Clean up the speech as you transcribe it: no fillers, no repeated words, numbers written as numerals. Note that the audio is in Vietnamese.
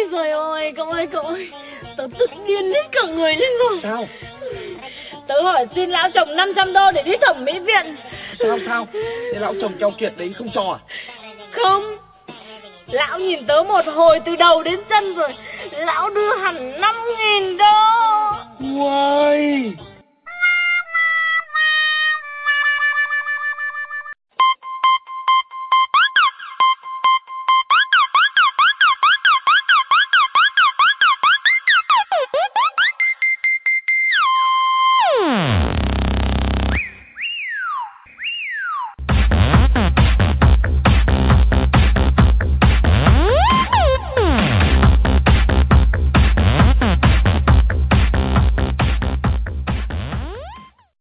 Trời ơi, cậu ơi, tớ tự nhiên hết cả người lên rồi. Sao? Tớ hỏi xin lão chồng 500 đô để đi thẩm mỹ viện. Sao? Thế lão chồng keo kiệt đấy không cho à? Không. Lão nhìn tớ một hồi từ đầu đến chân rồi. Lão đưa hẳn 5.000 đô. Uầy,